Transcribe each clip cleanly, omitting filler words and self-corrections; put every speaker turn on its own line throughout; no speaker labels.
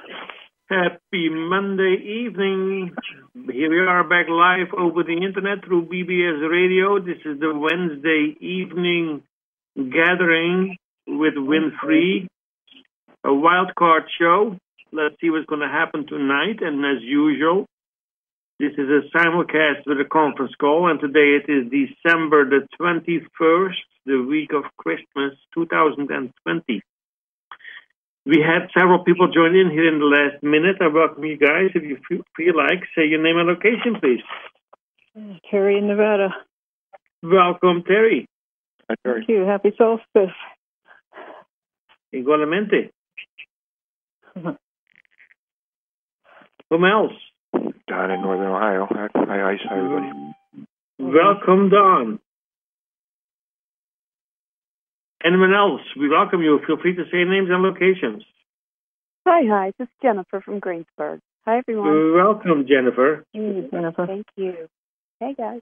Happy Monday evening. Here we are back live over the internet through BBS Radio. This is the Wednesday evening gathering with Winfrey, a wild card show. Let's see what's going to happen tonight. And as usual, this is a simulcast with a conference call. And today it is December the 21st, the week of Christmas 2020. We had several people join in here in the last minute. I welcome you guys. If you feel like, say your name and location, please.
Terry in Nevada.
Welcome, Terry.
Hi, Terry.
Thank you. Happy solstice.
Igualmente. Whom else?
Don in Northern Ohio. Hi, Ice. Hi, everybody.
Welcome, Don. Anyone else? We welcome you. Feel free to say names and locations.
Hi. This is Jennifer from Greensburg. Hi, everyone.
Welcome, Jennifer.
Hey, Jennifer.
Thank you. Hey, guys.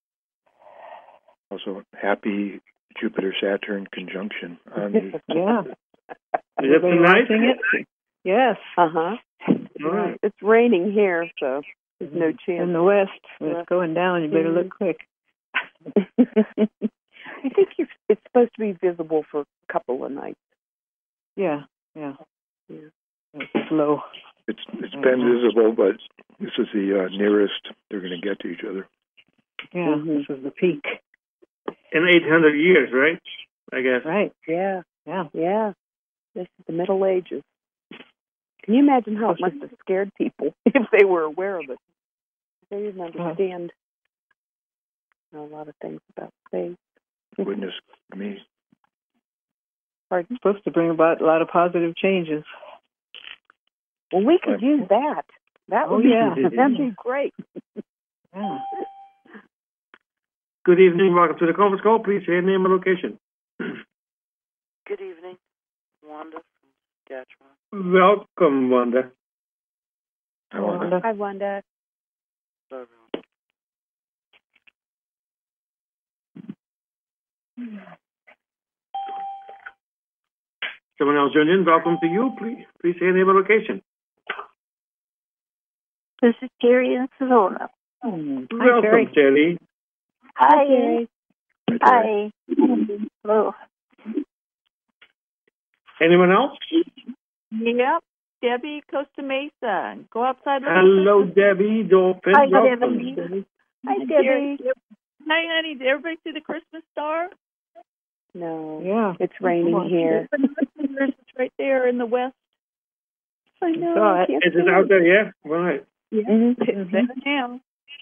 Also, happy Jupiter-Saturn conjunction.
Yeah.
Is it tonight?
It? Yes.
Uh-huh.
Right.
It's raining here, so there's no chance.
In the west, it's going down. You better look quick.
I think it's supposed to be visible for a couple of nights.
Yeah. It's low.
It's been visible, but this is the nearest they're going to get to each other.
Yeah, This is the peak.
In 800 years, right? I guess.
Right.
Yeah. This is the Middle Ages. Can you imagine how it must have scared people if they were aware of it? They didn't understand a lot of things about space.
Witness me.
Pardon?
It's supposed to bring about a lot of positive changes.
Well, we could use that. That'd be great.
Yeah.
Good evening. Welcome to the conference call. Please say your name and location.
Good evening. Wanda from Saskatchewan.
Welcome, Wanda.
Hi, Wanda.
Hi, Wanda.
Hello, everyone.
Someone else joined in. Welcome to you. Please say your name and location.
This is Terry in Sonora.
Welcome, Terry.
Hi, Terry. Hi. Hello.
Anyone else?
Yep. Debbie, Costa Mesa. Go outside.
Hello, Debbie. Dolphin.
Hi,
Welcome.
Debbie.
Hi, Debbie.
Hi, honey. Did everybody see the Christmas star?
No.
Yeah.
It's raining here.
It's right there in the west.
I know.
saw it.
Is it out there? Yeah. Right.
Yeah. It's there now.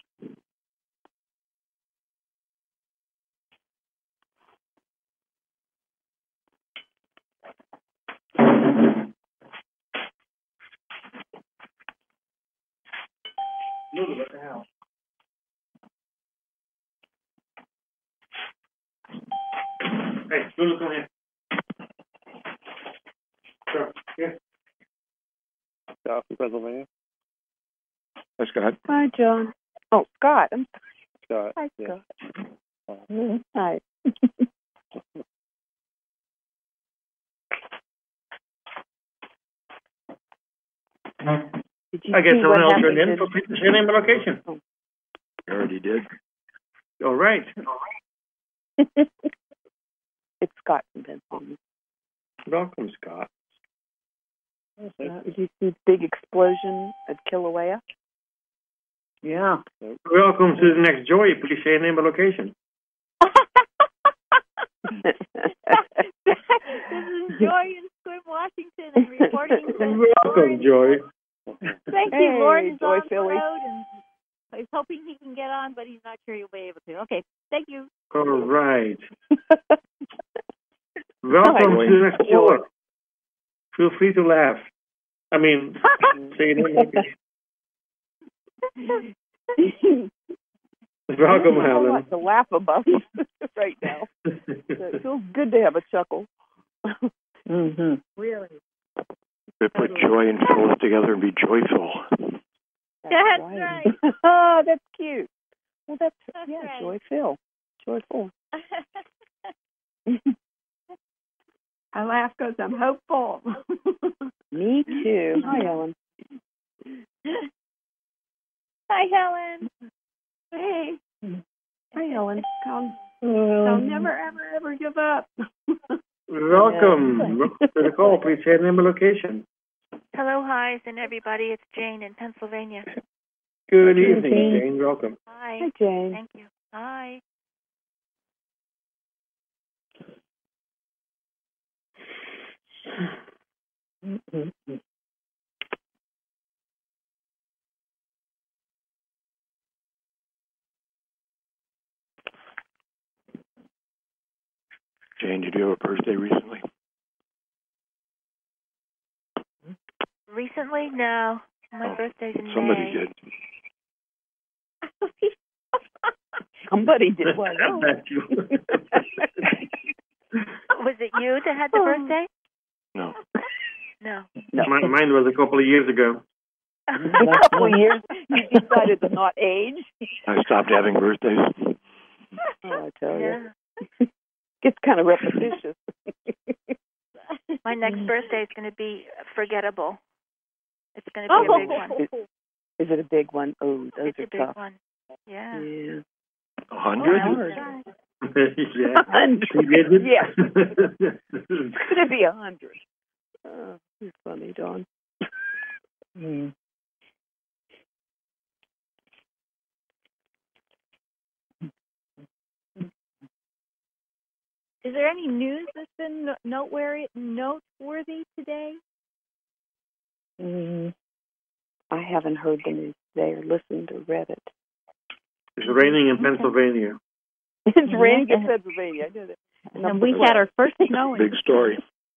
What the hell? Hey, Lulu, come here. Sure. Here.
Scott from Pennsylvania.
Hi, Scott.
Hi, John. Oh, Scott. I'm
Scott.
Hi,
Yeah.
Scott. Hi.
I guess someone else turned in. Please say your name and location.
I already did.
All right.
It's Scott from Pennsylvania.
Welcome, Scott.
Did you see the big explosion at Kilauea?
Yeah.
Welcome to the next Joy. Please say your name and location.
This is Joy in Squim, Washington, and reporting.
Welcome, Joy.
Thank you. Lauren is
Joy
on the
Philly.
road, and he's hoping he can get on, but he's not sure he'll be able to. Okay. Thank you.
All right. Welcome to the next caller. Feel free to laugh. I mean, say your name. Welcome,
I
Helen.
want to laugh about it right now. It feels good to have a chuckle.
Really.
They put joy and Phil together and be joyful.
That's right.
Oh, that's cute. Well, that's
That's
yeah,
right.
joyful. Joyful.
I laugh because I'm hopeful.
Me too. Hi, Ellen.
Hi, Helen. Hey.
Hi, Ellen. I'll never, ever give up.
Welcome. Welcome to the call. Please say name and location.
Hello, hi's, and everybody. It's Jane in Pennsylvania.
Good evening, Jane. Welcome.
Hi.
Hi, Jane.
Thank you. Hi.
Jane, did you have a birthday recently?
Recently? No. My birthday's in
Somebody
May.
did.
Somebody did one.
I bet you.
Was it you that had the birthday?
No.
No.
Mine was a couple of years ago.
A couple of years, you decided to not age.
I stopped having birthdays.
Oh, I tell you.
Yeah.
It's kind of repetitious.
My next birthday is going to be forgettable. It's going to be a big one.
Is it a big one? Oh, those
It's
are
a big
tough.
one. Yeah.
Yeah.
100?
Yeah.
100. Yeah. It's going to be 100. Oh, you're funny, Dawn. Mm.
Is there any news that's been noteworthy today?
I haven't heard the news today or listened or read it.
It's raining in Pennsylvania.
It's raining in Pennsylvania. I know that.
And we had our first snow.
Big story.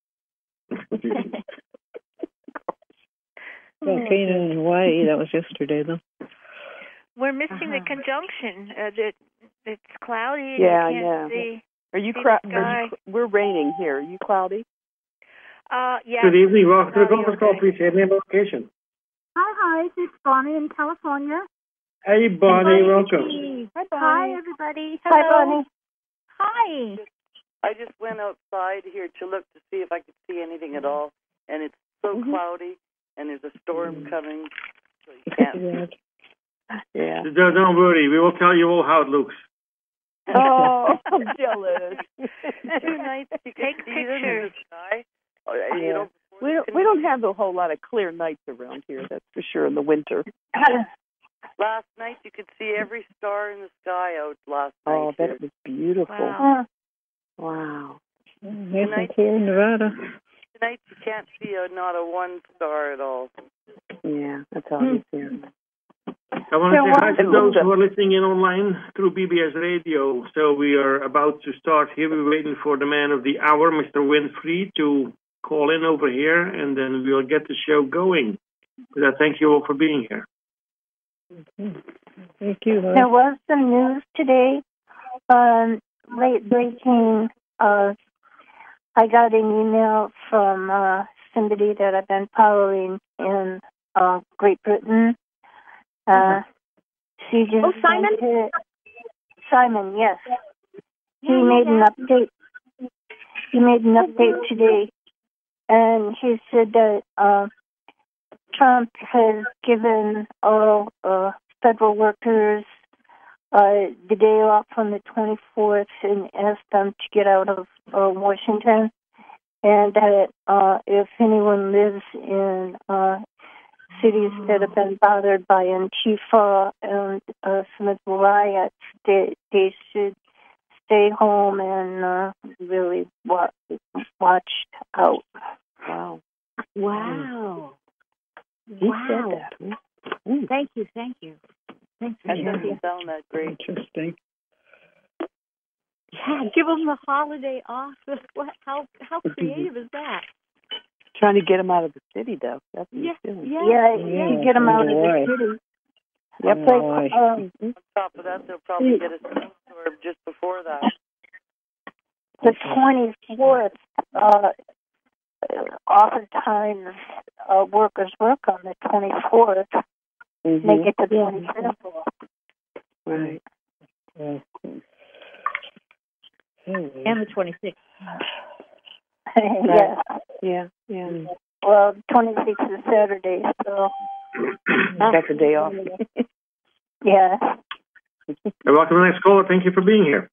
Volcano in Hawaii. That was yesterday, though.
We're missing the conjunction. It's cloudy.
Yeah,
and you
I
can't
know.
see.
Are you
sky.
we're raining here. Are you cloudy?
Yeah.
Good evening. Welcome to the
Cloudy,
conference call.
okay.
Please say name and location.
Hi, this is Bonnie in California.
Hey, Bonnie. Welcome.
Hi, Bonnie.
Hi, everybody.
Hello.
Hi, Bonnie.
Hi.
I just went outside here to look to see if I could see anything at all, and it's so cloudy, and there's a storm coming, so you can't.
Yeah.
Don't worry. We will tell you all how it looks.
Oh, I'm jealous.
Too nice. You take
See them in
pictures.
the sky.
Yeah.
You know,
We don't have a whole lot of clear nights around here. That's for sure in the winter.
last night you could see every star in the sky out last night.
Oh, I bet it was beautiful.
Wow.
Wow.
Nice and clear in Nevada.
Tonight you can't see not a one star at all.
Yeah, that's all you see.
I want to say hi to those who are listening in online through BBS Radio. So we are about to start here. We're waiting for the man of the hour, Mr. Winfrey, to call in over here, and then we'll get the show going. But I thank you all for being here.
Thank you.
There was some news today. Late breaking. I got an email from somebody that I've been following in Great Britain. She just
Simon?
Simon, yes. He made an update. He made an update today, and he said that Trump has given all federal workers the day off on the 24th and asked them to get out of Washington, and that if anyone lives in cities that have been bothered by Antifa and some of the riots, they should stay home and really watch out.
Wow.
Wow.
He said that.
Thank you. Thanks for
That
sharing.
doesn't sound that great.
Interesting.
Yeah, give them the holiday off. How creative is that?
Trying to get him out of the city, though. That's what he's doing.
Yeah, to get them out of the city.
Yep.
On top of that, they'll probably get a snowstorm just before that.
The 24th, oftentimes workers work on the 24th.
Mm-hmm.
They get the 25th off.
Right.
And the 26th.
Yeah.
Yeah.
Well, 26th is Saturday, so.
That's a day off.
Yeah.
Welcome to the next caller. Thank you for being here.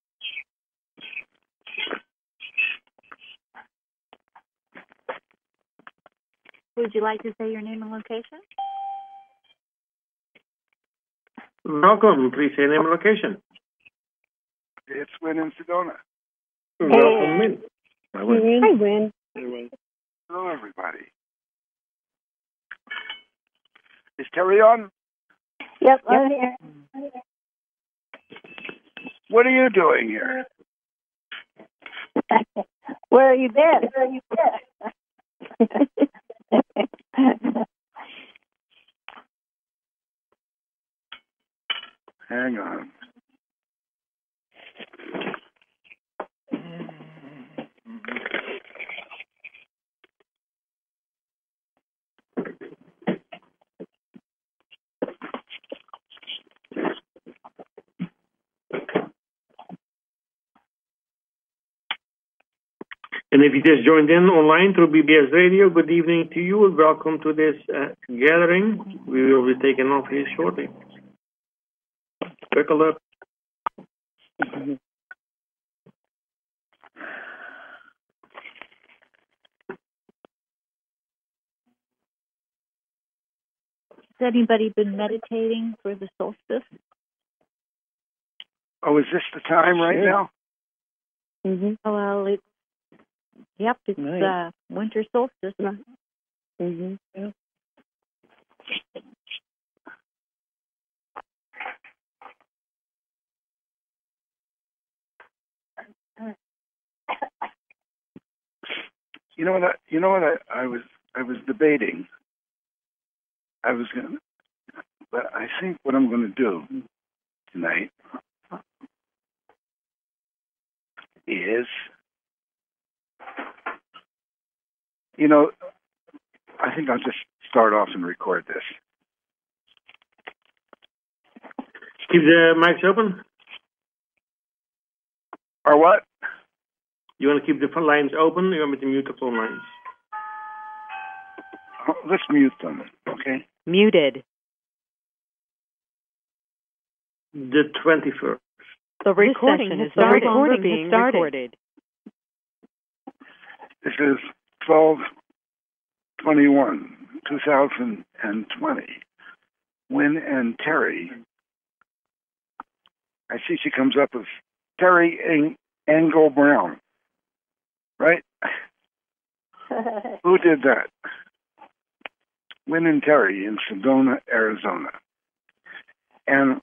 Would you like to say your name and location?
Welcome. Please say name and location.
It's Win in Sedona.
Welcome, Win.
Hi, Win.
Hello, everybody. Is Terry on?
Yep, I'm here.
What are you doing here?
Where have you been?
Hang on.
And if you just joined in online through BBS Radio, good evening to you and welcome to this gathering. We will be taking off here shortly. Take a look.
Has anybody been meditating for the solstice?
Oh, is this the time right now?
Mm-hmm.
Well, it's winter solstice.
Mm-hmm. Yeah.
You know what? I was debating. But I think what I'm going to do tonight is, I think I'll just start off and record this.
Keep the mics open.
Or what?
You want to keep the phone lines open? You want me to mute the phone lines?
Oh, let's mute them, okay?
Muted.
The 21st.
The recording is no longer being recorded.
This is 12/21/2020. Win and Terry. I see she comes up with Terry Engel Brown. Right? Who did that? Win and Terry in Sedona, Arizona. And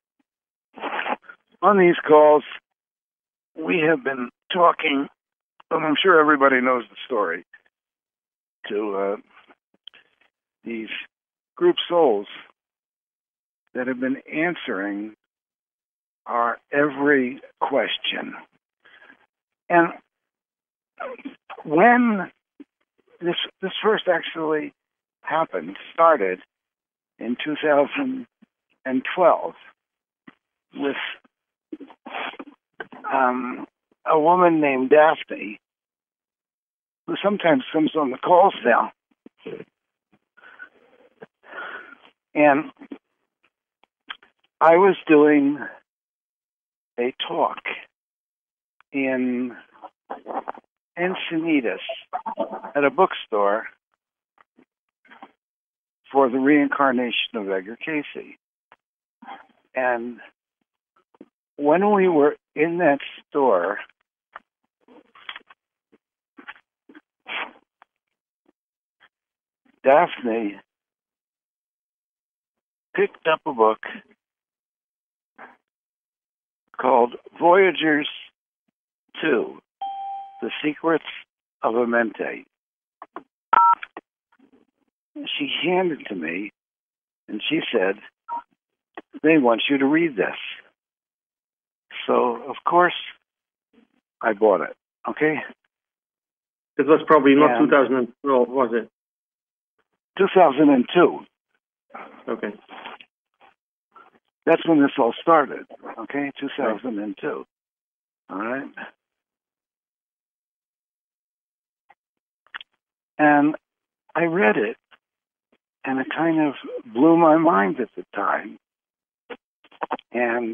on these calls, we have been talking, and I'm sure everybody knows the story, to these group souls that have been answering our every question. And when this first actually started in 2012 with a woman named Daphne, who sometimes comes on the calls now. And I was doing a talk in Encinitas at a bookstore for the reincarnation of Edgar Cayce. And when we were in that store, Daphne picked up a book called Voyagers 2, The Secrets of Amenti. She handed it to me, and she said, they want you to read this. So, of course, I bought it, okay?
It was probably not 2012, was it?
2002.
Okay.
That's when this all started, okay? 2002. All right? And I read it, and it kind of blew my mind at the time. And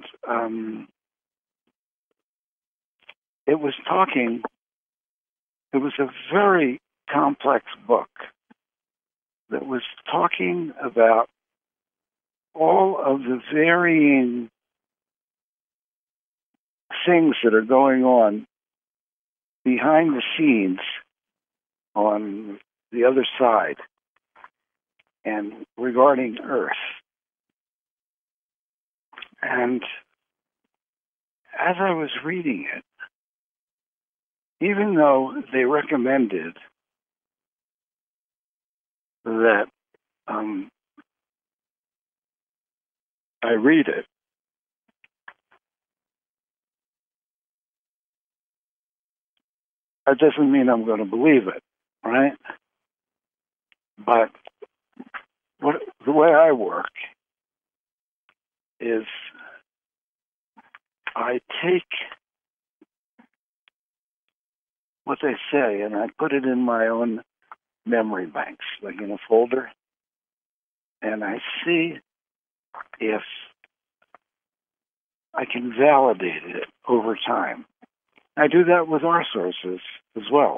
it was a very complex book that was talking about all of the varying things that are going on behind the scenes on the other side and regarding Earth. And as I was reading it, even though they recommended that I read it, that doesn't mean I'm going to believe it, right? But the way I work is I take what they say and I put it in my own memory banks, like in a folder, and I see if I can validate it over time. I do that with our sources as well.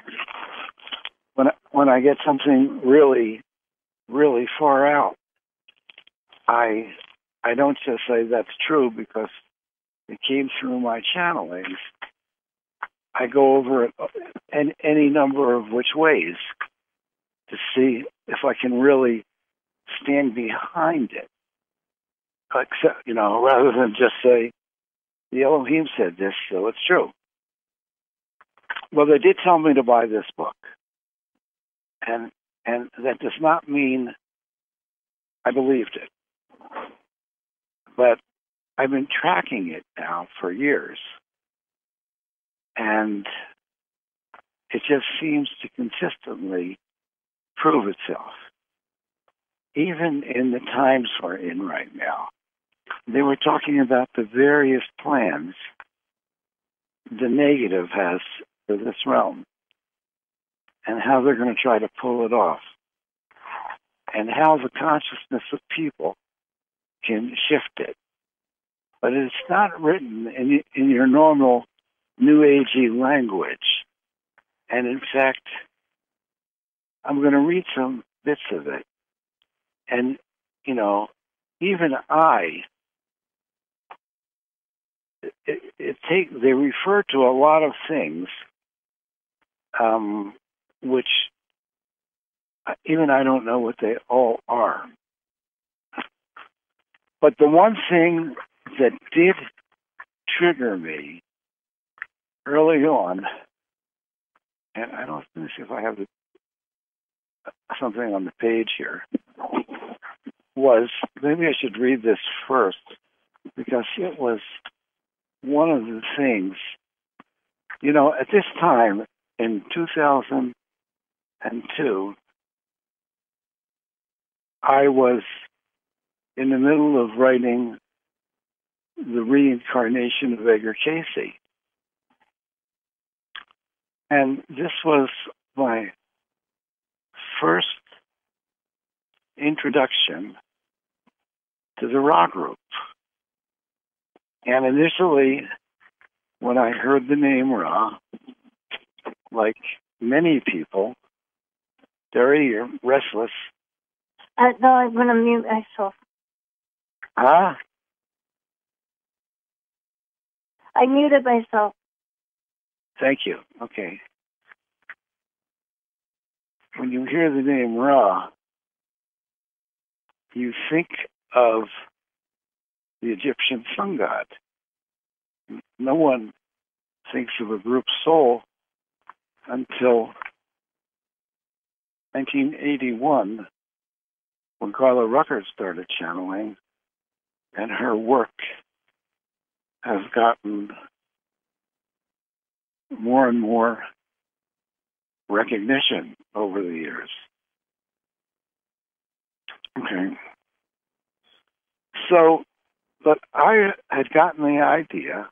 When I get something really, really far out, I don't just say that's true because it came through my channelings. I go over it any number of which ways to see if I can really stand behind it. Except, rather than just say, the Elohim said this, so it's true. Well, they did tell me to buy this book. And that does not mean I believed it. But I've been tracking it now for years. And it just seems to consistently prove itself. Even in the times we're in right now, they were talking about the various plans the negative has for this realm and how they're going to try to pull it off and how the consciousness of people can shift it. But it's not written in your normal New Agey language. And in fact, I'm going to read some bits of it. And, even they refer to a lot of things, which even I don't know what they all are. But the one thing that did trigger me early on, and let me see if I have something on the page here, was, maybe I should read this first, because it was one of the things, at this time, in 2002, I was in the middle of writing The Reincarnation of Edgar Cayce. And this was my first introduction to the Ra group. And initially, when I heard the name Ra, like many people, Derry, you're restless.
No, I'm going to mute myself.
Ah?
I muted myself.
Thank you. Okay. When you hear the name Ra, you think of the Egyptian sun god. No one thinks of a group soul until 1981, when Carla Rucker started channeling, and her work has gotten more and more recognition over the years. Okay. So, but I had gotten the idea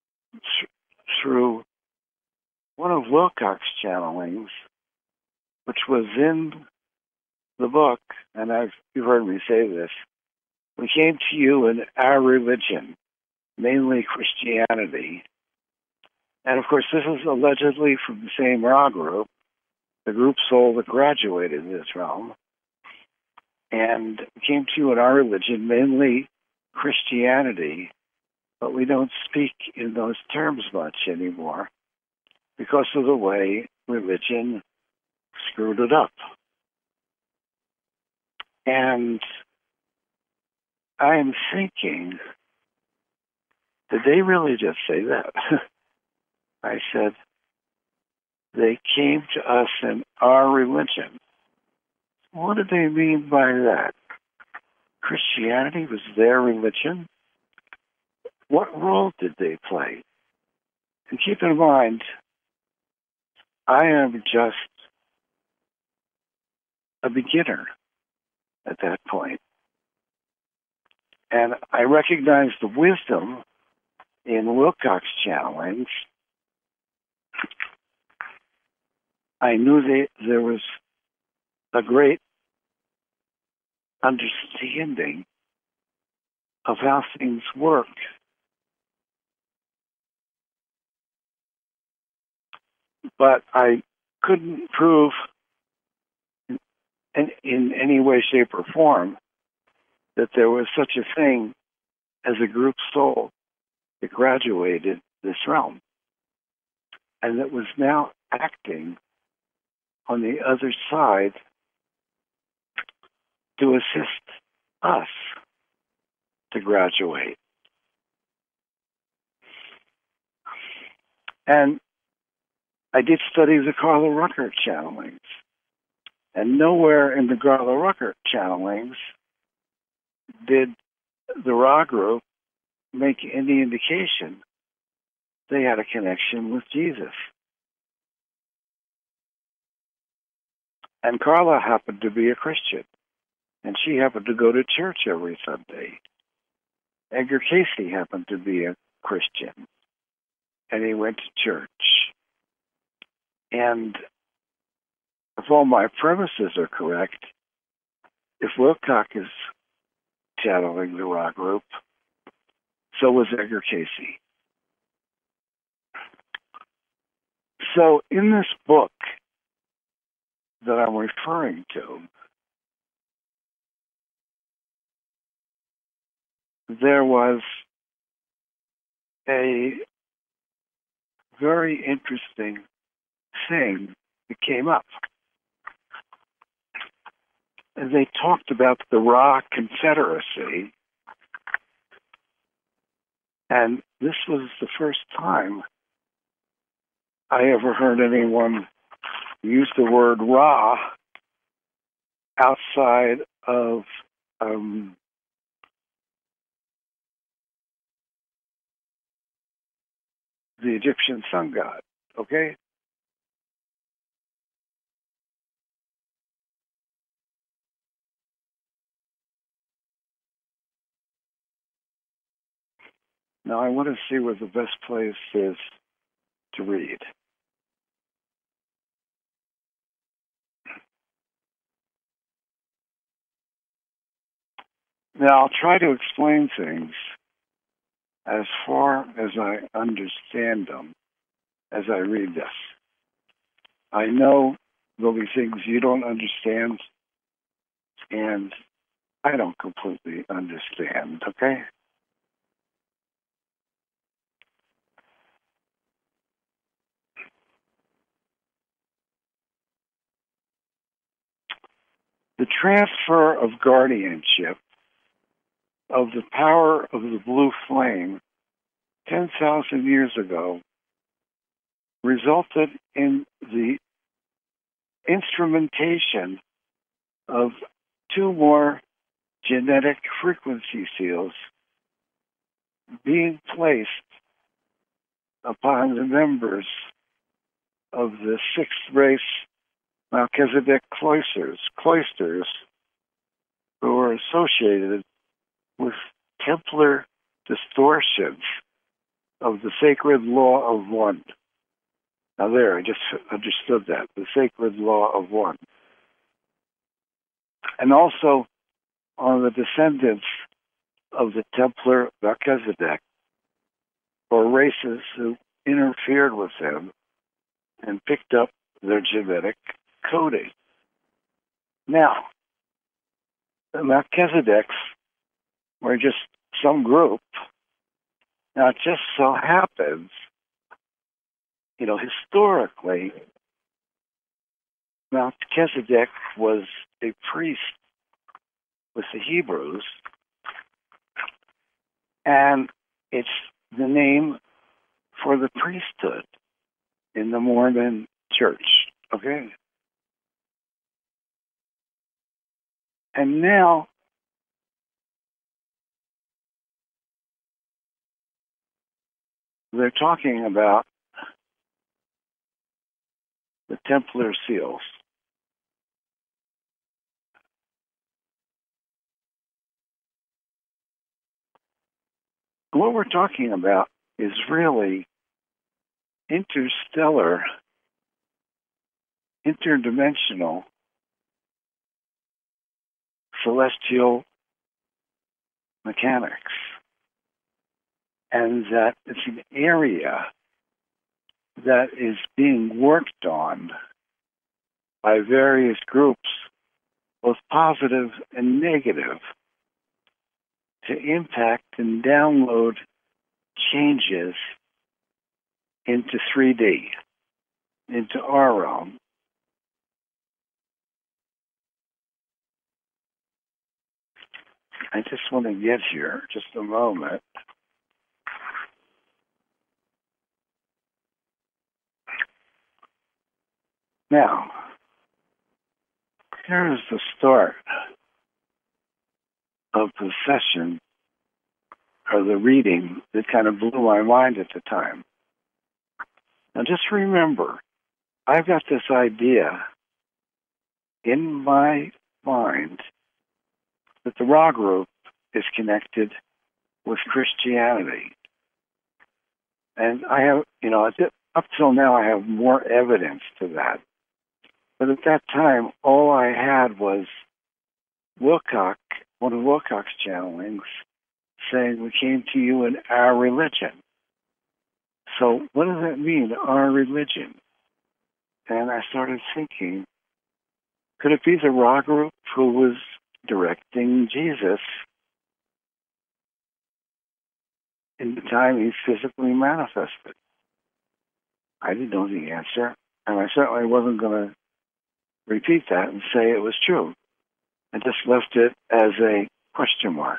through one of Wilcox's channelings, which was in the book, and you've heard me say this, we came to you in our religion, mainly Christianity. And of course, this is allegedly from the same Ra group, the group soul that graduated in this realm. And we came to you in our religion, mainly Christianity, but we don't speak in those terms much anymore because of the way religion screwed it up. And I am thinking, did they really just say that? I said, they came to us in our religion. What did they mean by that? Christianity was their religion? What role did they play? And keep in mind, I am just a beginner at that point. And I recognize the wisdom in Wilcox channelings. I knew there was a great understanding of how things work. But I couldn't prove in any way, shape, or form that there was such a thing as a group soul that graduated this realm and that was now acting on the other side to assist us to graduate. And I did study the Carla Rucker channelings. And nowhere in the Carla Rucker channelings did the Ra group make any indication they had a connection with Jesus. And Carla happened to be a Christian, and she happened to go to church every Sunday. Edgar Casey happened to be a Christian, and he went to church. And if all my premises are correct, if Wilcox is channeling the Ra group, so was Edgar Casey. So in this book that I'm referring to, there was a very interesting thing that came up. And they talked about the Ra Confederacy, and this was the first time I ever heard anyone use the word Ra outside of the Egyptian sun god, okay? Now I want to see where the best place is to read. Now I'll try to explain things as far as I understand them as I read this. I know there'll be things you don't understand, and I don't completely understand, okay? The transfer of guardianship of the power of the blue flame 10,000 years ago resulted in the instrumentation of 2 more genetic frequency seals being placed upon the members of the 6th race Melchizedek cloisters who are associated with Templar distortions of the sacred law of one. Now there, I just understood that. The sacred law of one. And also on the descendants of the Templar Melchizedek, or races who interfered with them and picked up their genetic coding. Now, the Melchizedeks were just some group. Now, it just so happens, historically, Melchizedek was a priest with the Hebrews, and it's the name for the priesthood in the Mormon church, okay? And now, they're talking about the Templar seals. What we're talking about is really interstellar, interdimensional, celestial mechanics. And that it's an area that is being worked on by various groups, both positive and negative, to impact and download changes into 3D, into our realm. I just want to get here just a moment. Now, here is the start of the session, or the reading, that kind of blew my mind at the time. Now just remember, I've got this idea in my mind that the Ra group is connected with Christianity. And I have, up till now I have more evidence to that. But at that time, all I had was Wilcock, one of Wilcock's channelings, saying, "We came to you in our religion." So what does that mean, our religion? And I started thinking, could it be the Ra group who was directing Jesus in the time he physically manifested? I didn't know the answer, and I certainly wasn't going to repeat that and say it was true. I just left it as a question mark.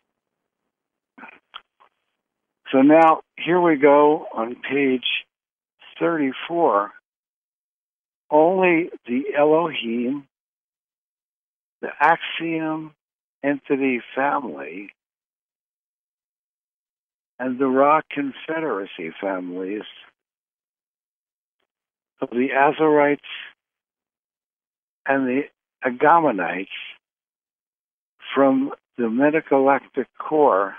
So now, here we go on page 34. Only the Elohim, the Axiom entity family, and the Ra Confederacy families of the Azorites and the Agamanites from the Metagalactic Core,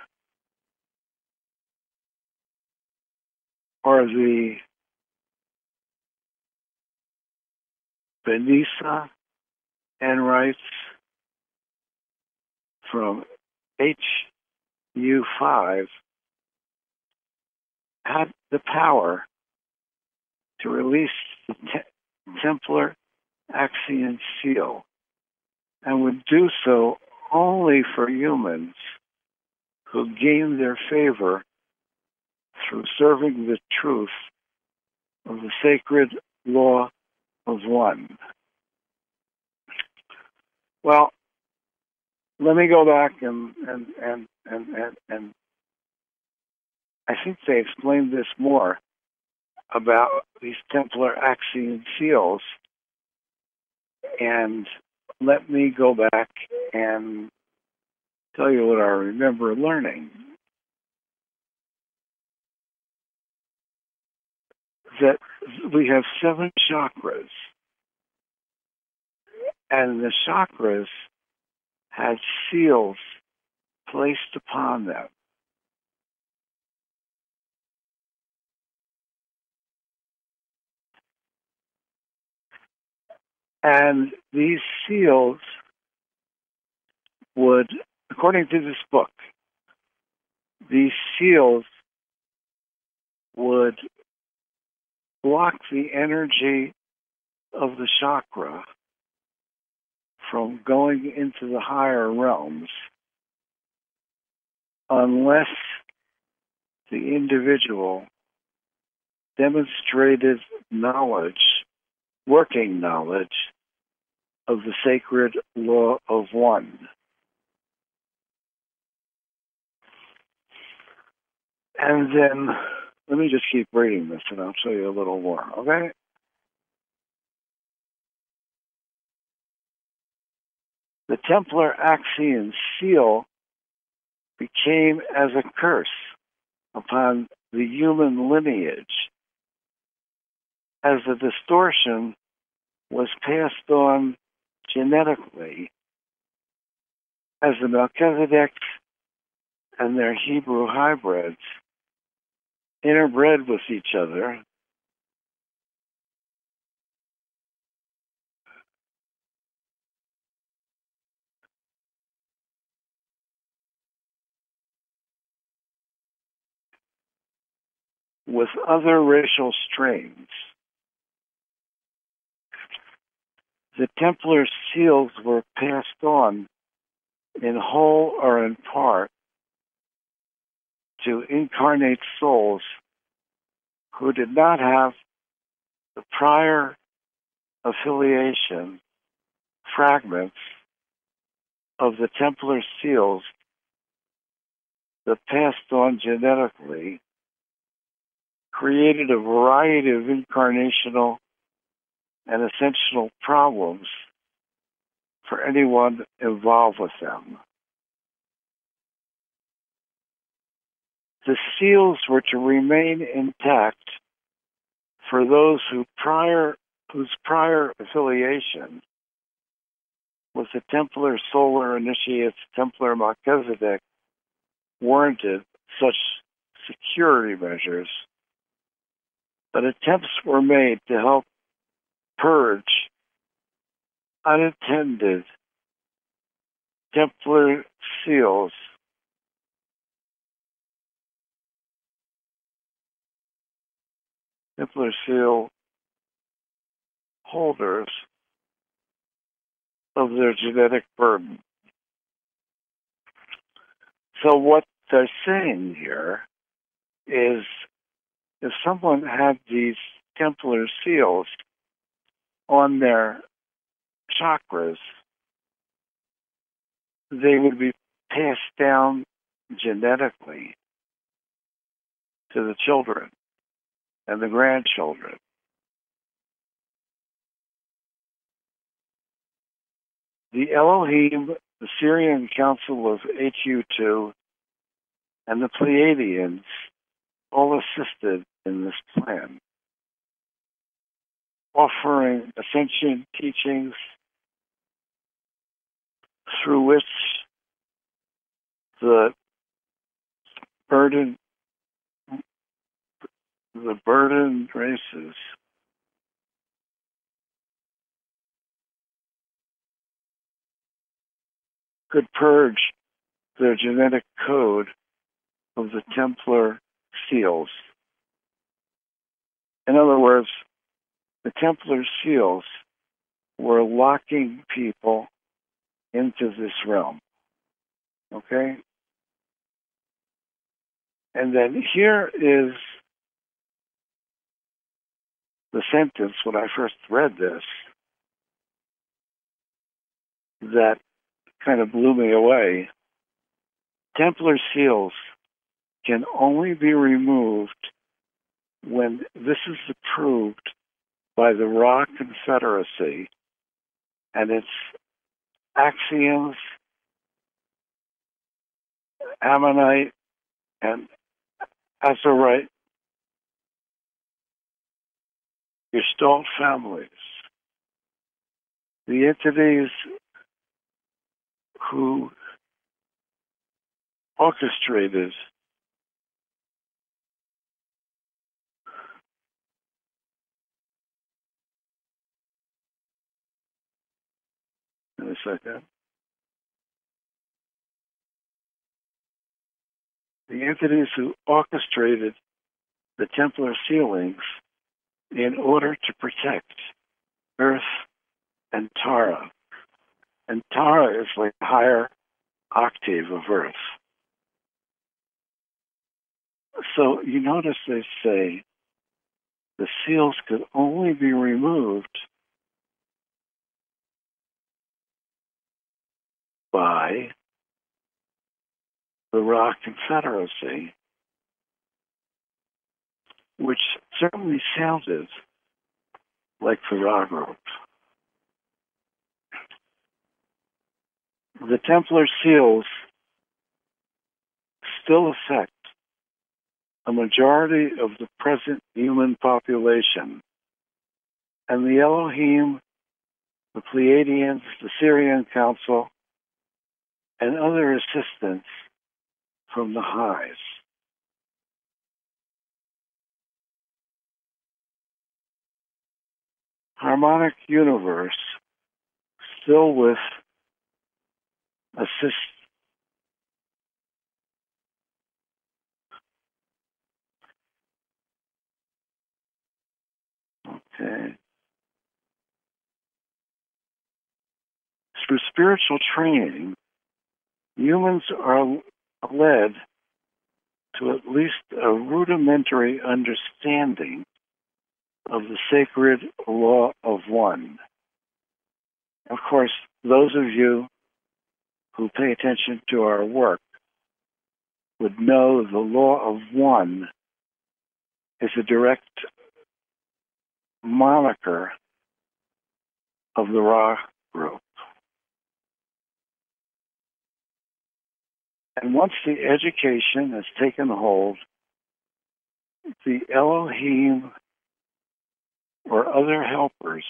or the Benisa Enrites from HU5 had the power to release the Templar Axion seal, and would do so only for humans who gain their favor through serving the truth of the sacred law of one. Well, let me go back and I think they explained this more about these Templar Axion seals, and let me go back and tell you what I remember learning. That we have 7 chakras, and the chakras had seals placed upon them. And these seals would, according to this book, these seals would block the energy of the chakra from going into the higher realms unless the individual demonstrated knowledge, working knowledge, of the sacred law of one. And then, let me just keep reading this and I'll show you a little more, okay? The Templar Axion seal became as a curse upon the human lineage, as the distortion was passed on genetically, as the Melchizedeks and their Hebrew hybrids interbred with each other. With other racial strains. The Templar seals were passed on in whole or in part to incarnate souls who did not have the prior affiliation fragments of the Templar seals that passed on genetically, created a variety of incarnational and essential problems for anyone involved with them. The seals were to remain intact for those whose prior affiliation with the Templar Solar Initiates Templar Melchizedek warranted such security measures, but attempts were made to help purge unattended Templar seals Templar seal holders of their genetic burden. So what they're saying here is if someone had these Templar seals on their chakras, they would be passed down genetically to the children and the grandchildren. The Elohim, the Syrian Council of HU2, and the Pleiadians all assisted in this plan, offering ascension teachings through which the burdened races could purge their genetic code of the Templar seals. In other words, the Templar seals were locking people into this realm. Okay? And then here is the sentence when I first read this that kind of blew me away. Templar seals can only be removed when this is approved by the Ra Confederacy and its Axioms, Ammonite, and Azorite Gestalt families. The entities who orchestrated second. The entities who orchestrated the Templar sealings in order to protect Earth and Tara. And Tara is like a higher octave of Earth. So you notice they say the seals could only be removed by the Ra Confederacy, which certainly sounded like the Ra group. The Templar seals still affect a majority of the present human population, and the Elohim, the Pleiadians, the Syrian Council, and other assistants from the highs. Harmonic universe, still with assist. Okay. Through spiritual training, humans are led to at least a rudimentary understanding of the sacred law of one. Of course, those of you who pay attention to our work would know the law of one is a direct moniker of the Ra group. And once the education has taken hold, the Elohim or other helpers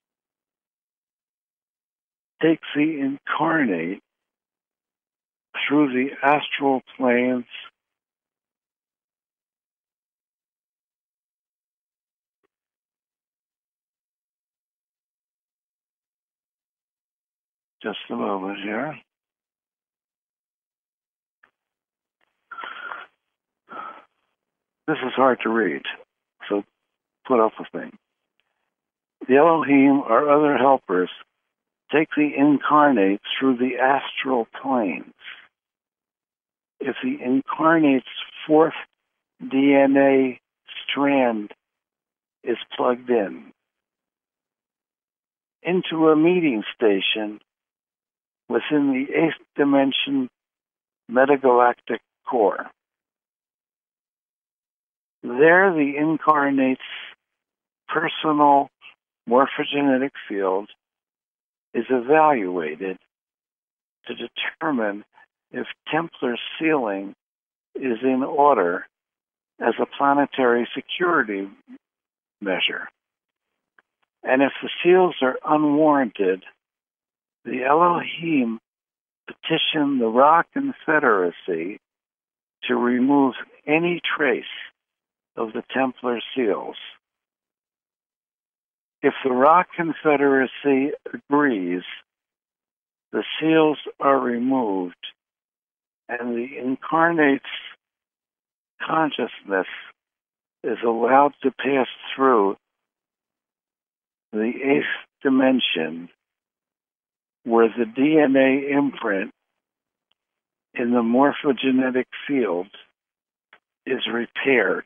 take the incarnate through the astral planes just a moment here. This is hard to read, so put up with me. The Elohim or other helpers take the incarnate through the astral planes. If the incarnate's fourth DNA strand is plugged in into a meeting station within the eighth dimension metagalactic core, there the incarnate's personal morphogenetic field is evaluated to determine if Templar sealing is in order as a planetary security measure. And if the seals are unwarranted, the Elohim petition the Ra Confederacy to remove any trace of the Templar seals. If the Ra Confederacy agrees, the seals are removed and the incarnate's consciousness is allowed to pass through the eighth dimension, where the DNA imprint in the morphogenetic field is repaired.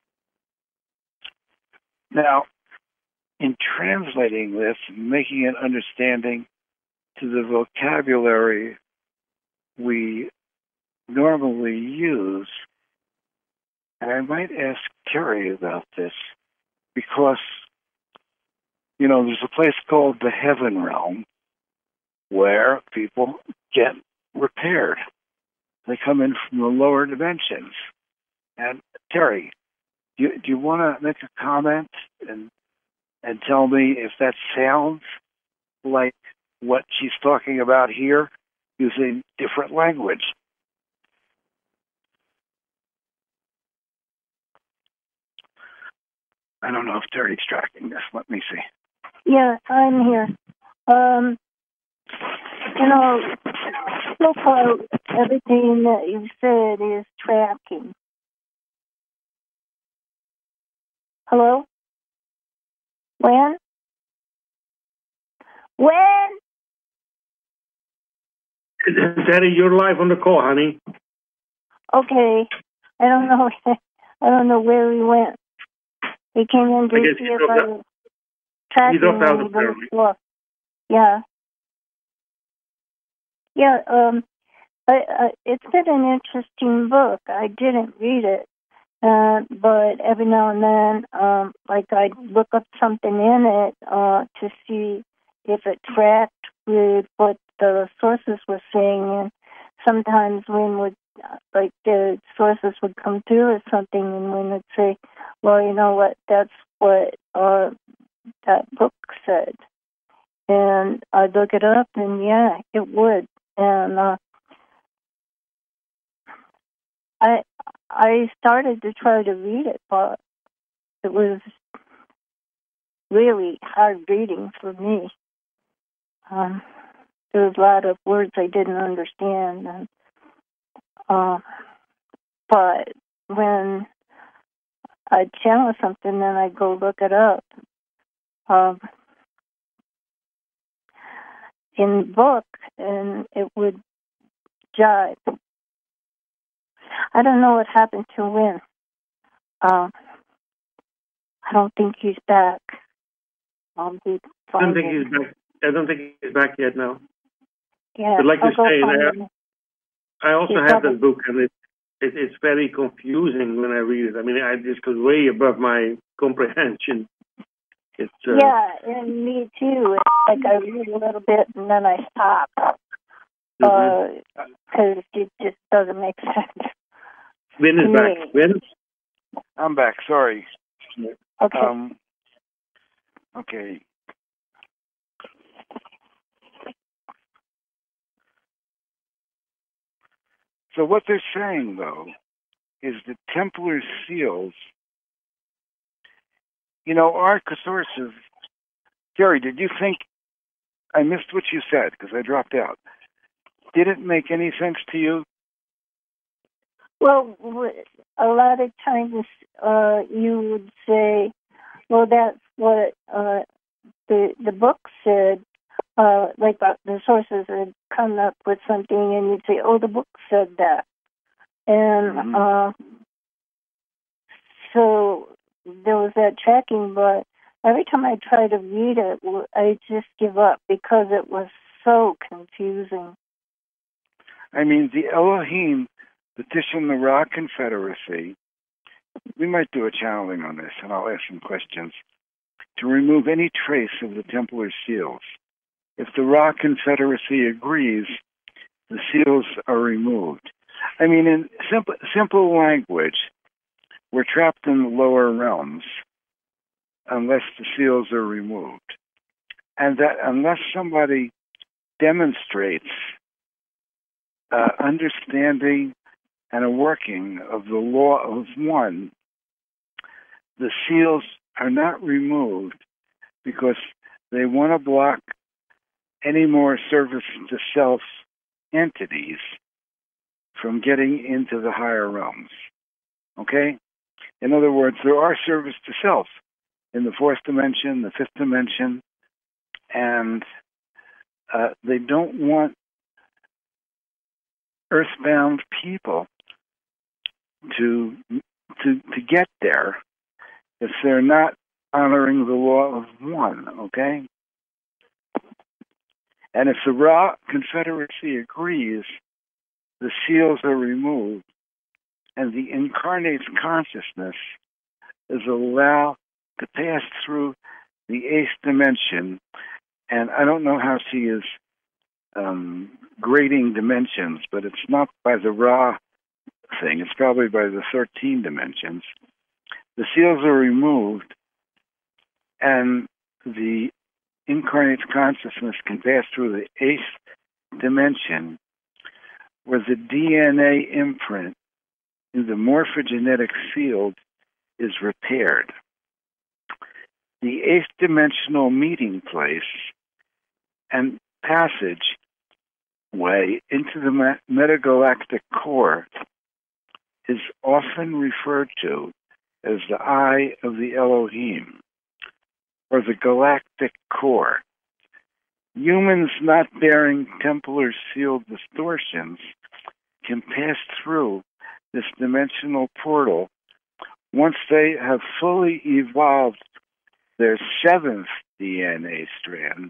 Now, in translating this, making it understanding to the vocabulary we normally use, and I might ask Terry about this, because, you know, there's a place called the Heaven Realm where people get repaired. They come in from the lower dimensions. And Terry, do you want to make a comment and tell me if that sounds like what she's talking about here using different language? I don't know if Terry's tracking this. Let me see.
Yeah, I'm here. You know, so far everything that you've said is tracking. Hello? When?
Terry, you're live on the call, honey.
Okay. I don't know. I don't know where he went. He came in to see if I was tracking him. Yeah. Yeah, it's been an interesting book. I didn't read it, but every now and then, like I'd look up something in it to see if it tracked with what the sources were saying, and sometimes when would like the sources would come through or something, and when would say, well, you know what, that's what that book said, and I'd look it up, and yeah, it would. And I started to try to read it, but it was really hard reading for me. There was a lot of words I didn't understand, and but when I'd channel something, then I'd go look it up. In the book, and it would jive. I don't know what happened to Win. I don't think he's back.
I don't think he's back yet. No.
Yeah.
But like you say, I also have that book, and it's very confusing when I read it. I mean, it just goes way above my comprehension. It's
yeah, and me too. It's like I read a little bit and then I stop because it just doesn't make sense.
Vin is back. Vin? I'm back. Sorry.
Okay.
Okay. So what they're saying, though, is the Templar seals. You know, our sources. Jerry, did you think I missed what you said because I dropped out? Did it make any sense to you?
Well, a lot of times you would say, well, that's what the book said. Like the sources had come up with something, and you'd say, oh, the book said that. And so there was that tracking, but every time I try to read it, I just give up because it was so confusing.
I mean, the Elohim petitioned the Ra Confederacy. We might do a channeling on this, and I'll ask some questions, to remove any trace of the Templar seals. If the Ra Confederacy agrees, the seals are removed. I mean, in simple language, we're trapped in the lower realms unless the seals are removed. And that unless somebody demonstrates understanding and a working of the law of one, the seals are not removed because they want to block any more service to self entities from getting into the higher realms. Okay? In other words, there are service to self in the fourth dimension, the fifth dimension, and they don't want earthbound people to get there if they're not honoring the law of one, okay? And if the Ra Confederacy agrees, the seals are removed, and the incarnate's consciousness is allowed to pass through the eighth dimension. And I don't know how she is grading dimensions, but it's not by the Ra thing. It's probably by the 13 dimensions. The seals are removed, and the incarnate's consciousness can pass through the eighth dimension, where the DNA imprint in the morphogenetic field is repaired. The eighth dimensional meeting place and passage way into the metagalactic core is often referred to as the Eye of the Elohim, or the galactic core. Humans not bearing Templar seal distortions can pass through this dimensional portal once they have fully evolved their seventh DNA strand.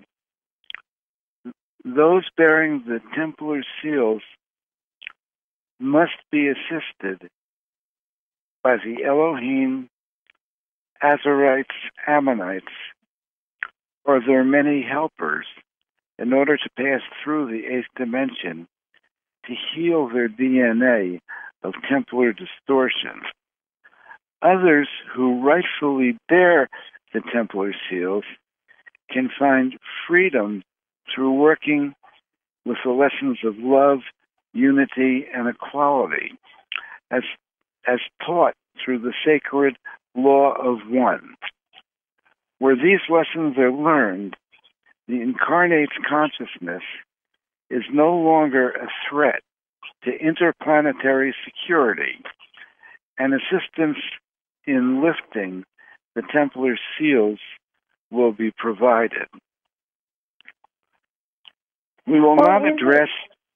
Those bearing the Templar seals must be assisted by the Elohim, Azarites, Ammonites, or their many helpers in order to pass through the eighth dimension to heal their DNA of Templar distortion. Others who rightfully bear the Templar seals can find freedom through working with the lessons of love, unity, and equality as taught through the sacred law of one. Where these lessons are learned, the incarnate's consciousness is no longer a threat to interplanetary security, and assistance in lifting the Templar seals will be provided. We will not address...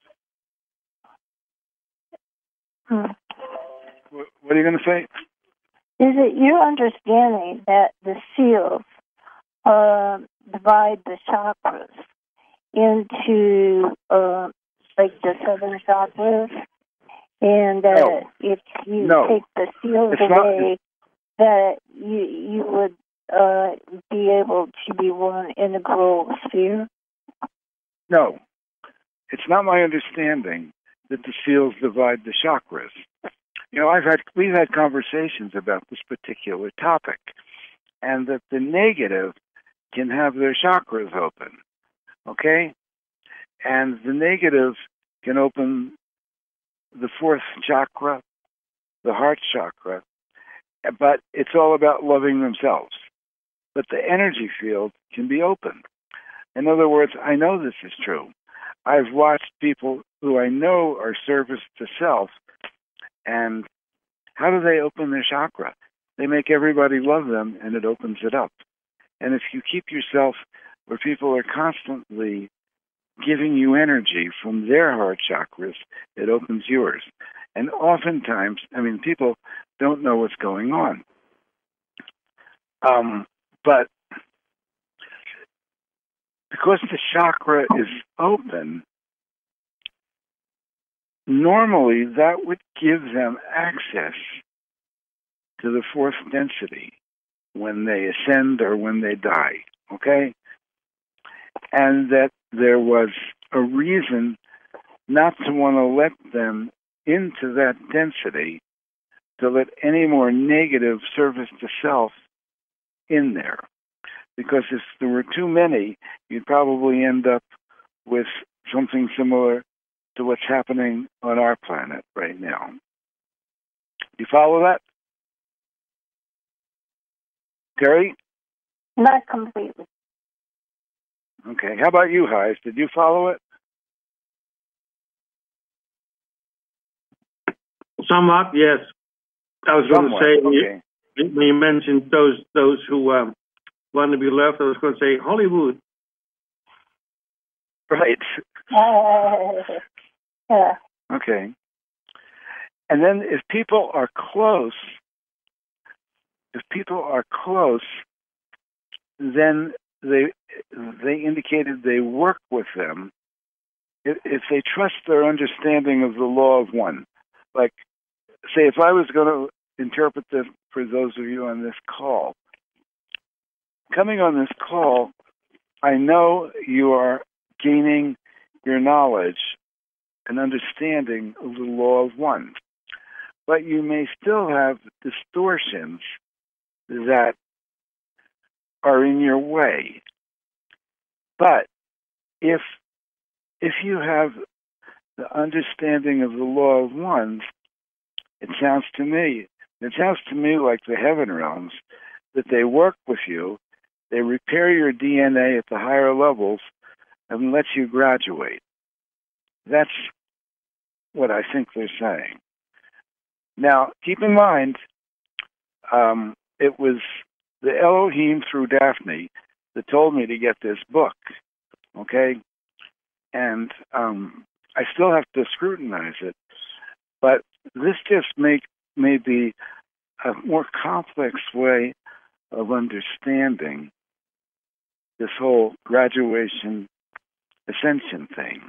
What are you going to say?
Is it your understanding that the seals divide the chakras into like the seven chakras, and if you take the seals away, that you would be able to be one integral sphere?
No, it's not my understanding that the seals divide the chakras. You know, we've had conversations about this particular topic, and that the negative can have their chakras open, okay? And the negative can open the fourth chakra, the heart chakra, but it's all about loving themselves. But the energy field can be open. In other words, I know this is true. I've watched people who I know are service to self, and how do they open their chakra? They make everybody love them, and it opens it up. And if you keep yourself where people are constantly giving you energy from their heart chakras, it opens yours. And oftentimes, people don't know what's going on. But because the chakra is open, normally that would give them access to the fourth density when they ascend or when they die, okay? And that there was a reason not to want to let them into that density, to let any more negative service to self in there. Because if there were too many, you'd probably end up with something similar to what's happening on our planet right now. You follow that? Terry?
Not completely.
Okay. How about you, Heis? Did you follow it?
Somewhat, yes. I was going to say,
okay.
When you mentioned those who want to be loved, I was going to say Hollywood.
Right.
Yeah.
Okay. And then if people are close, then they indicated they work with them if they trust their understanding of the law of one. Like, say, if I was going to interpret this for those of you on this call, coming on this call, I know you are gaining your knowledge and understanding of the law of one. But you may still have distortions that are in your way. But if you have the understanding of the law of one, it sounds to me like the heaven realms, that they work with you, they repair your DNA at the higher levels, and let you graduate. That's what I think they're saying. Now, keep in mind, it was the Elohim through Daphne that told me to get this book, okay? And I still have to scrutinize it, but this just may be a more complex way of understanding this whole graduation ascension thing.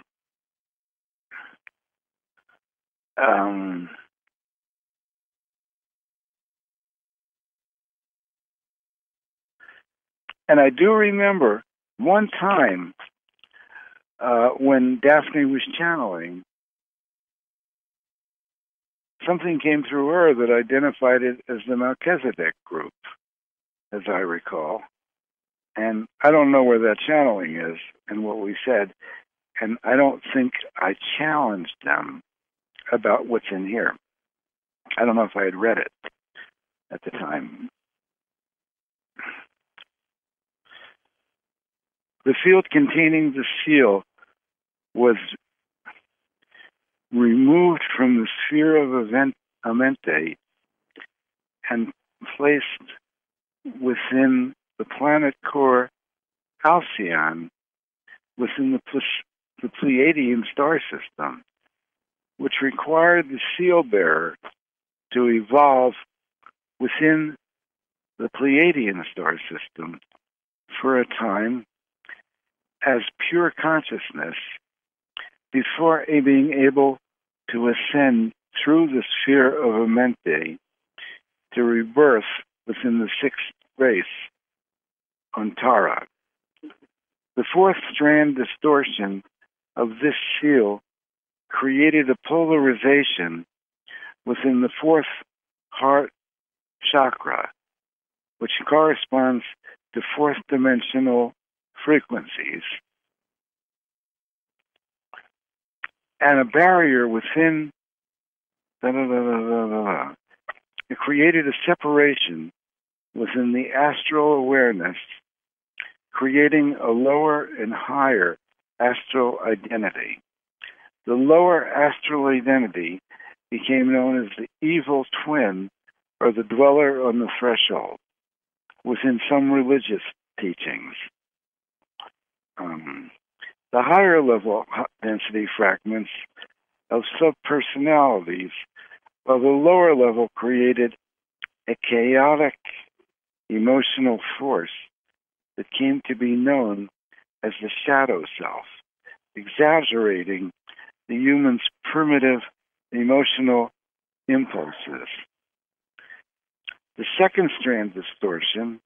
And I do remember one time when Daphne was channeling, something came through her that identified it as the Melchizedek group, as I recall. And I don't know where that channeling is and what we said. And I don't think I challenged them about what's in here. I don't know if I had read it at the time. The field containing the seal was removed from the sphere of Amente and placed within the planet core Halcyon, within the Pleiadian star system, which required the seal bearer to evolve within the Pleiadian star system for a time as pure consciousness before being able to ascend through the sphere of Amente to rebirth within the sixth race on Tara. The fourth strand distortion of this seal created a polarization within the fourth heart chakra, which corresponds to fourth dimensional frequencies, and a barrier within it created a separation within the astral awareness, creating a lower and higher astral identity. The lower astral identity became known as the evil twin, or the dweller on the threshold, within some religious teachings. The higher level density fragments of subpersonalities of the lower level created a chaotic emotional force that came to be known as the shadow self, exaggerating the human's primitive emotional impulses. The second strand distortion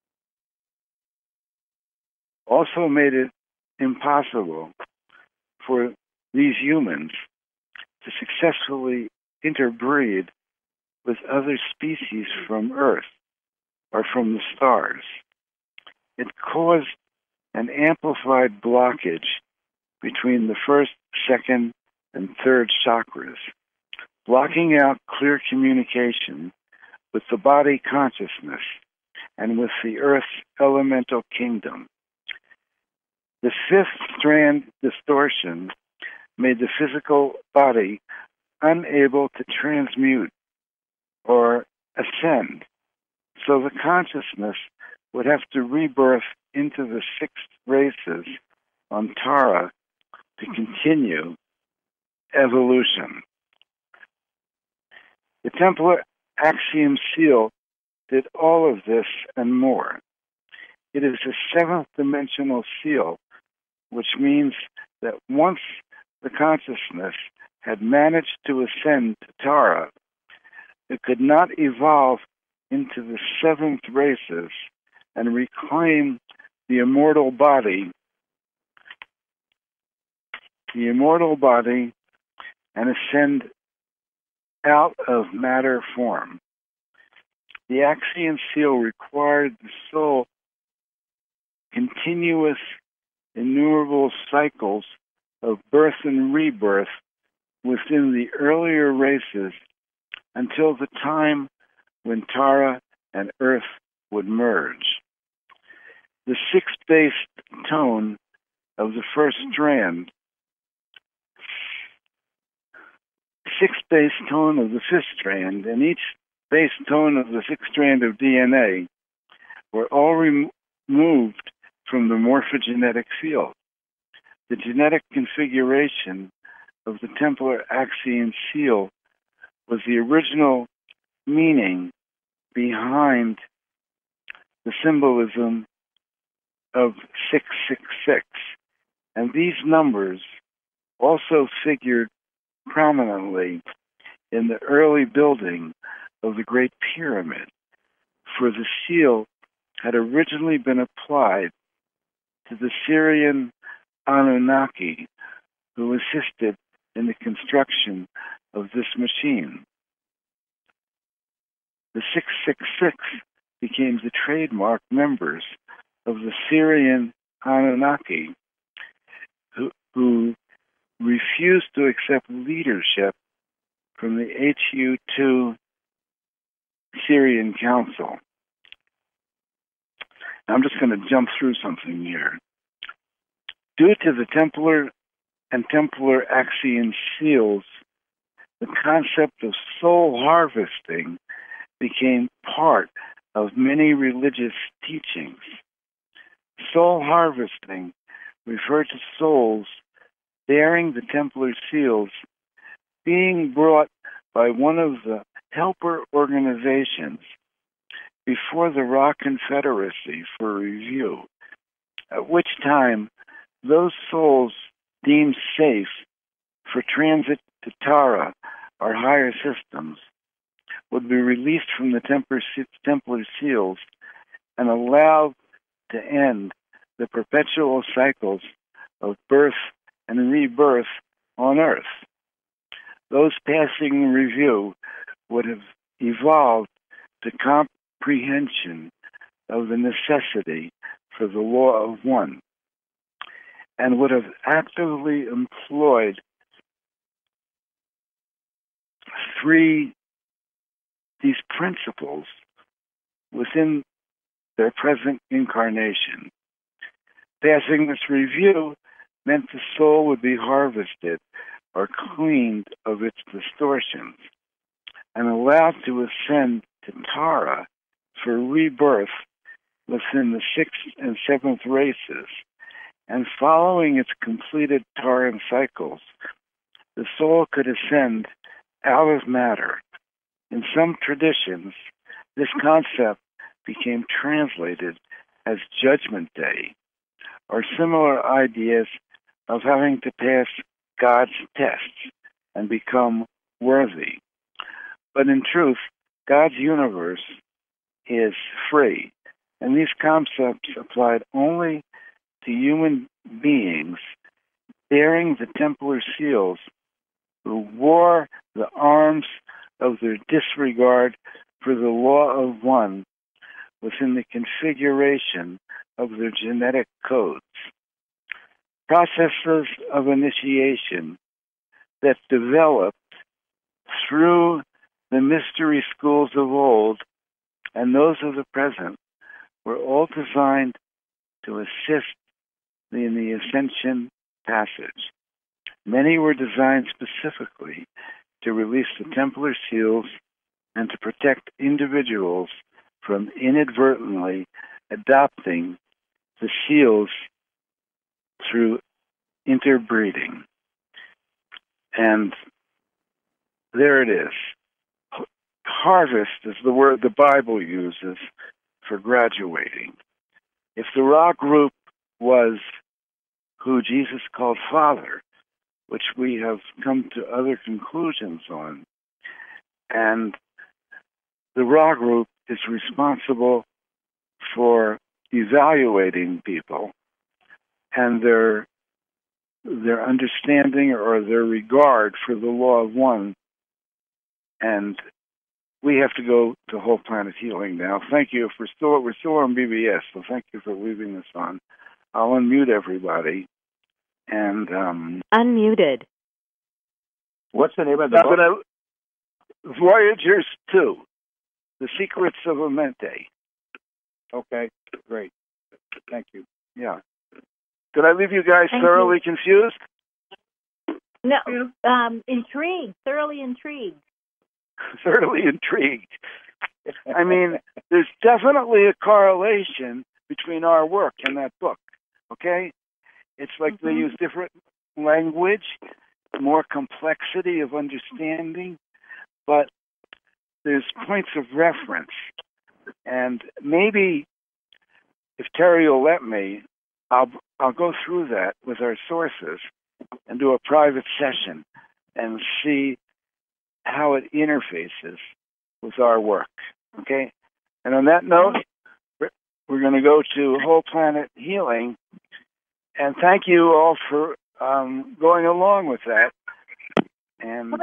also made it impossible for these humans to successfully interbreed with other species from Earth or from the stars. It caused an amplified blockage between the first, second, and third chakras, blocking out clear communication with the body consciousness and with the Earth's elemental kingdom. The fifth strand distortion made the physical body unable to transmute or ascend, so the consciousness would have to rebirth into the sixth races on Tara to continue evolution. The Templar Axiom Seal did all of this and more. It is a seventh dimensional seal, which means that once the consciousness had managed to ascend to Tara, it could not evolve into the seventh races and reclaim the immortal body and ascend out of matter form. The Axiom Seal required the soul continuous, innumerable cycles of birth and rebirth within the earlier races until the time when Tara and Earth would merge. The sixth-based tone of the first strand sixth base tone of the fifth strand and each base tone of the sixth strand of DNA were all removed from the morphogenetic field. The genetic configuration of the Templar Axion seal was the original meaning behind the symbolism of 666. And these numbers also figured prominently in the early building of the Great Pyramid, for the seal had originally been applied to the Syrian Anunnaki who assisted in the construction of this machine. The 666 became the trademark members of the Syrian Anunnaki who refused to accept leadership from the HU2 Syrian Council. I'm just going to jump through something here. Due to the Templar and Templar Axion seals, the concept of soul harvesting became part of many religious teachings. Soul harvesting referred to souls bearing the Templar seals being brought by one of the helper organizations before the Ra Confederacy for review, at which time those souls deemed safe for transit to Tara or higher systems would be released from the Templar seals and allowed to end the perpetual cycles of birth and rebirth on Earth. Those passing review would have evolved to comprehension of the necessity for the law of one, and would have actively employed these principles within their present incarnation. Passing this review meant the soul would be harvested or cleaned of its distortions and allowed to ascend to Tara for rebirth within the sixth and seventh races. And following its completed Taran cycles, the soul could ascend out of matter. In some traditions, this concept became translated as Judgment Day, or similar ideas of having to pass God's tests and become worthy. But in truth, God's universe is free, and these concepts applied only to human beings bearing the Templar seals who wore the arms of their disregard for the law of one within the configuration of their genetic codes. Processes of initiation that developed through the mystery schools of old and those of the present were all designed to assist in the ascension passage. Many were designed specifically to release the Templar seals and to protect individuals from inadvertently adopting the seals through interbreeding. And there it is. Harvest is the word the Bible uses for graduating. If the Ra group was who Jesus called Father, which we have come to other conclusions on, and the Ra group is responsible for evaluating people and their understanding or their regard for the law of one. And we have to go to Whole Planet Healing now. Thank you. We're still on BBS, so thank you for leaving this on. I'll unmute everybody. And
unmuted.
What's the name of the book?
Voyagers 2, The Secrets of Amente.
Okay, great. Thank you.
Yeah. Did I leave you guys thoroughly confused?
No, intrigued, thoroughly intrigued.
Thoroughly intrigued. I mean, there's definitely a correlation between our work and that book, okay? It's like they use different language, more complexity of understanding, but there's points of reference. And maybe if Terry will let me, I'll go through that with our sources and do a private session and see how it interfaces with our work, okay? And on that note, we're going to go to Whole Planet Healing. And thank you all for going along with that. And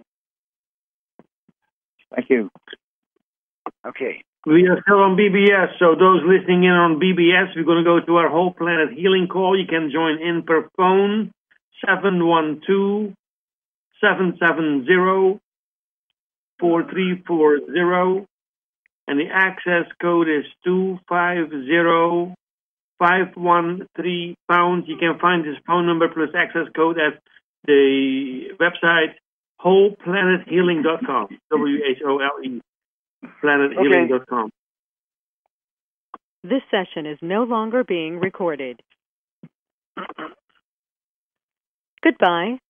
thank you.
Okay.
We are still on BBS, so those listening in on BBS, we're going to go to our Whole Planet Healing call. You can join in per phone, 712-770-4340, and the access code is 250513#. You can find this phone number plus access code at the website wholeplanethealing.com, WHOLE, planethealing.com.
This session is no longer being recorded. Goodbye.